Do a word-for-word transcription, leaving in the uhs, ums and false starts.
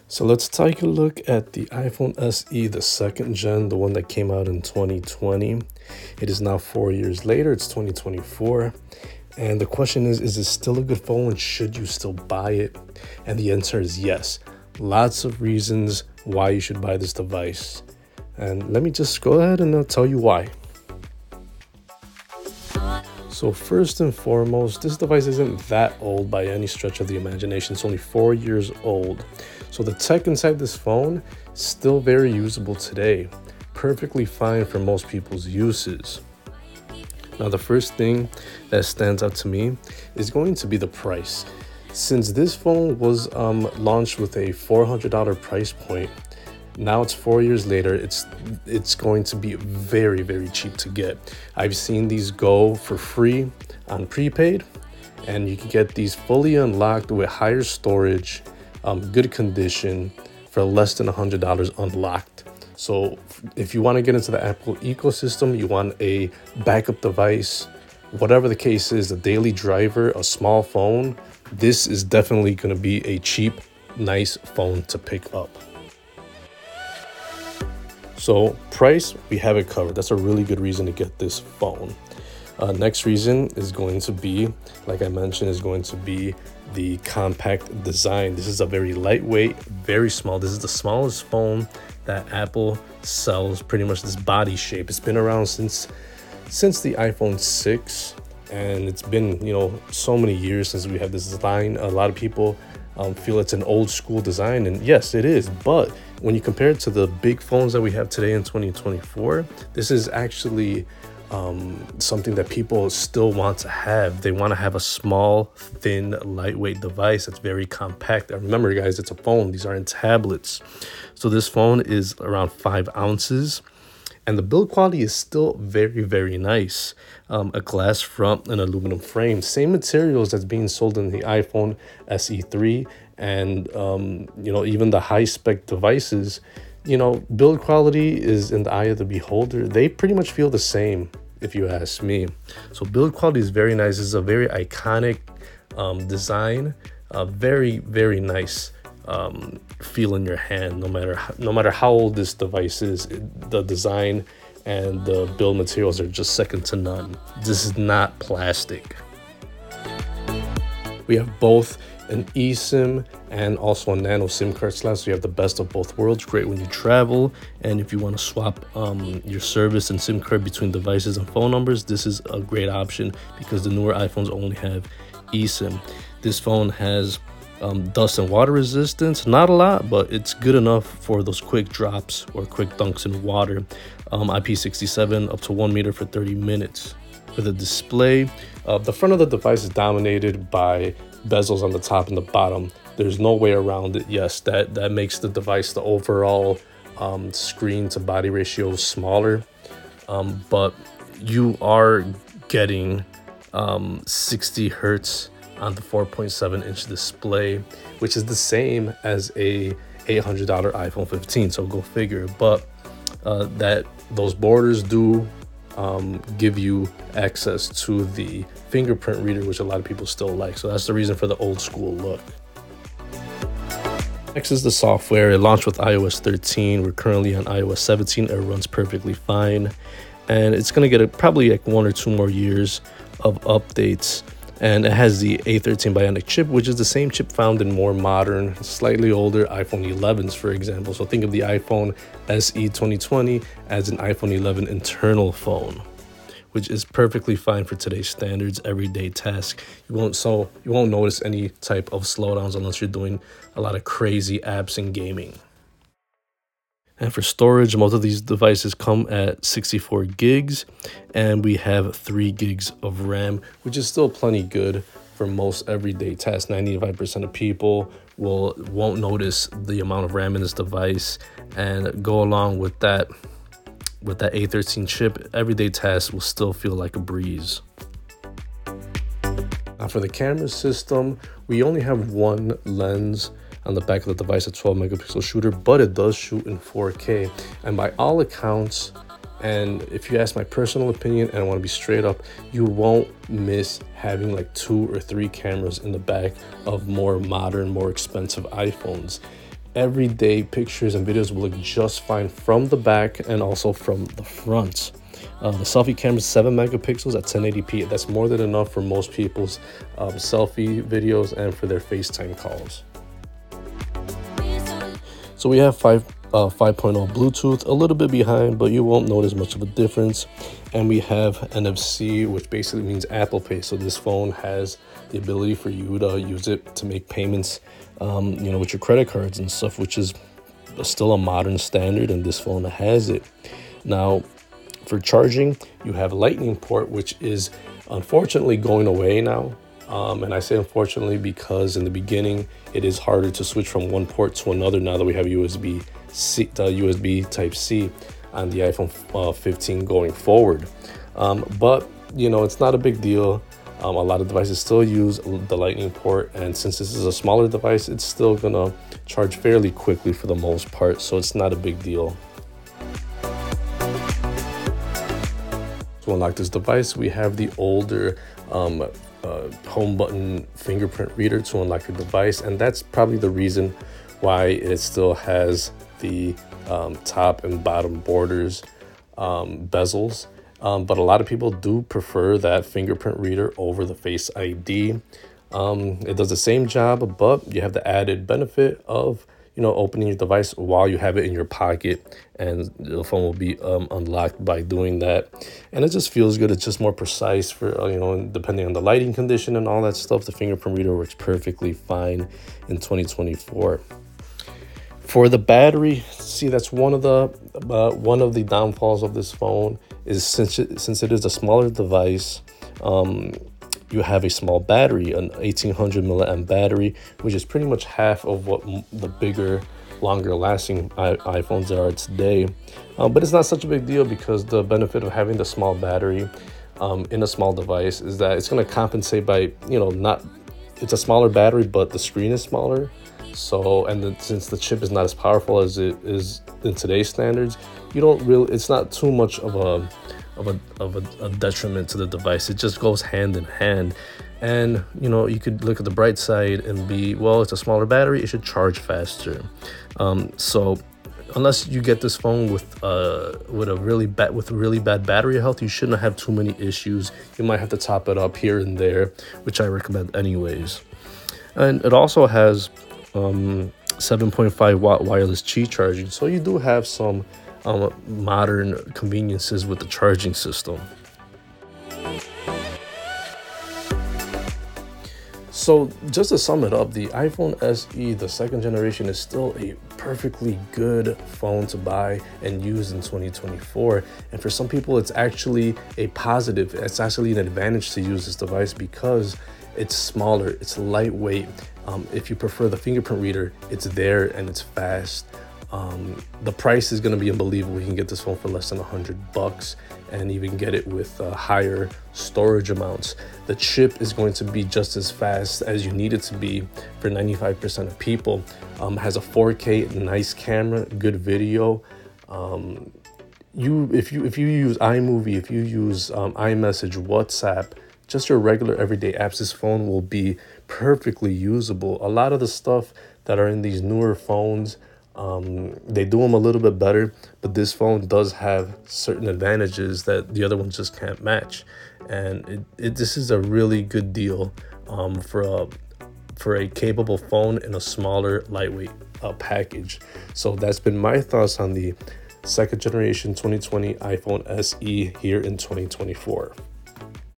So let's take a look at the iPhone S E, the second gen, the one that came out in twenty twenty. It is now four years later, it's twenty twenty-four. And the question is, is it still a good phone? Should you still buy it? And the answer is yes. Lots of reasons why you should buy this device. And let me just go ahead and uh, tell you why. So first and foremost, this device isn't that old by any stretch of the imagination. It's only four years old. So the tech inside this phone is still very usable today. Perfectly fine for most people's uses. Now, the first thing that stands out to me is going to be the price. Since this phone was um, launched with a four hundred dollars price point, now it's four years later, it's it's going to be very, very cheap to get. I've seen these go for free on prepaid, and you can get these fully unlocked with higher storage, um, good condition for less than one hundred dollars unlocked. So if you want to get into the Apple ecosystem, you want a backup device, whatever the case is, a daily driver, a small phone, this is definitely going to be a cheap, nice phone to pick up. So price, we have it covered. That's a really good reason to get this phone. Uh, next reason is going to be, like I mentioned, is going to be the compact design. This is a very lightweight, very small. This is the smallest phone that Apple sells, pretty much this body shape. It's been around since since the iPhone six, and it's been, you know, so many years since we have this design. A lot of people um, feel it's an old school design, and yes, it is. But when you compare it to the big phones that we have today in twenty twenty-four, this is actually um, something that people still want to have. They want to have a small, thin, lightweight device that's very compact. And remember, guys, it's a phone. These aren't tablets. So this phone is around five ounces. And the build quality is still very, very nice. Um, a glass front and aluminum frame. Same materials that's being sold in the iPhone S E three. And, um, you know, even the high-spec devices, you know, build quality is in the eye of the beholder. They pretty much feel the same, if you ask me. So build quality is very nice. It's a very iconic um, design. Uh, very, very nice um, feel in your hand, no matter how, no matter how old this device is. It, the design and the build materials are just second to none. This is not plastic. We have both an eSIM and also a nano SIM card slot, so you have the best of both worlds. Great when you travel, and if you want to swap um, your service and SIM card between devices and phone numbers, this is a great option because the newer iPhones only have eSIM. This phone has um, dust and water resistance, not a lot, but it's good enough for those quick drops or quick dunks in water. Um, I P six seven up to one meter for thirty minutes. With a display, uh, the front of the device is dominated by bezels on the top and the bottom. There's no way around it. Yes, that that makes the device, the overall um, screen to body ratio smaller, um, but you are getting um, sixty hertz on the four point seven inch display, which is the same as a eight hundred dollars iPhone fifteen. So go figure. But uh, that those borders do Um, give you access to the fingerprint reader, which a lot of people still like. So that's the reason for the old school look. Next is the software. It launched with i O S thirteen. We're currently on i O S seventeen. It runs perfectly fine. And it's going to get a, probably like one or two more years of updates. And it has the A thirteen Bionic chip, which is the same chip found in more modern, slightly older iPhone elevens, for example. So think of the iPhone S E twenty twenty as an iPhone eleven internal phone, which is perfectly fine for today's standards, everyday task. You won't so you won't notice any type of slowdowns unless you're doing a lot of crazy apps and gaming. And for storage, most of these devices come at sixty-four gigs, and we have three gigs of RAM, which is still plenty good for most everyday tasks. ninety-five percent of people will won't notice the amount of RAM in this device, and go along with that with that A thirteen chip, everyday tasks will still feel like a breeze. Now for the camera system, we only have one lens on the back of the device, a twelve megapixel shooter, but it does shoot in four K. And by all accounts, and if you ask my personal opinion, and I want to be straight up, you won't miss having like two or three cameras in the back of more modern, more expensive iPhones. everyday pictures and videos will look just fine from the back and also from the front. Uh, the selfie camera is seven megapixels at ten eighty p. That's more than enough for most people's um, selfie videos and for their FaceTime calls. So we have five uh, five point oh Bluetooth, a little bit behind, but you won't notice much of a difference. And we have N F C, which basically means Apple Pay. So this phone has the ability for you to use it to make payments, um, you know, with your credit cards and stuff, which is still a modern standard, and this phone has it. Now, for charging, you have a Lightning port, which is unfortunately going away now. Um, and I say unfortunately because in the beginning, it is harder to switch from one port to another now that we have U S B C, uh, U S B Type C on the iPhone uh, fifteen going forward. Um, but, you know, it's not a big deal. Um, a lot of devices still use the Lightning port, and since this is a smaller device, it's still gonna charge fairly quickly for the most part, so it's not a big deal. To unlock this device, we have the older um, uh, home button fingerprint reader to unlock the device, and that's probably the reason why it still has the um, top and bottom borders um, bezels. Um, but a lot of people do prefer that fingerprint reader over the Face I D. Um, it does the same job, but you have the added benefit of, you know, opening your device while you have it in your pocket, and the phone will be um, unlocked by doing that. And it just feels good. It's just more precise for, uh, you know, depending on the lighting condition and all that stuff. The fingerprint reader works perfectly fine in twenty twenty-four. For the battery, see, that's one of the uh, one of the downfalls of this phone is since it, since it is a smaller device, um, you have a small battery, an eighteen hundred milliamp battery, which is pretty much half of what the bigger, longer lasting iPhones are today. Um, but it's not such a big deal because the benefit of having the small battery um, in a small device is that it's going to compensate by, you know, not, it's a smaller battery, but the screen is smaller. So, and the, since the chip is not as powerful as it is in today's standards, you don't really, it's not too much of a, of a, of a, a detriment to the device. It just goes hand in hand. And, you know, you could look at the bright side and be, well, it's a smaller battery, it should charge faster. Um, so unless you get this phone with uh with a really bad with really bad battery health, you shouldn't have too many issues. You might have to top it up here and there, which I recommend anyways. And it also has um seven point five watt wireless Qi charging, so you do have some um modern conveniences with the charging system. So just to sum it up, the iPhone S E, the second generation, is still a perfectly good phone to buy and use in twenty twenty-four. And for some people, it's actually a positive. It's actually an advantage to use this device because it's smaller, it's lightweight. Um, if you prefer the fingerprint reader, it's there and it's fast. Um, the price is going to be unbelievable. You can get this phone for less than a hundred bucks and even get it with uh, higher storage amounts. The chip is going to be just as fast as you need it to be for ninety-five percent of people. Um, has a four K nice camera, good video. Um, you if you if you use iMovie, if you use um, iMessage, WhatsApp, just your regular everyday apps, this phone will be perfectly usable. A lot of the stuff that are in these newer phones, Um, they do them a little bit better, but this phone does have certain advantages that the other ones just can't match. And it, it this is a really good deal um, for a for a capable phone in a smaller, lightweight uh, package. So that's been my thoughts on the second generation twenty twenty iPhone S E here in twenty twenty-four.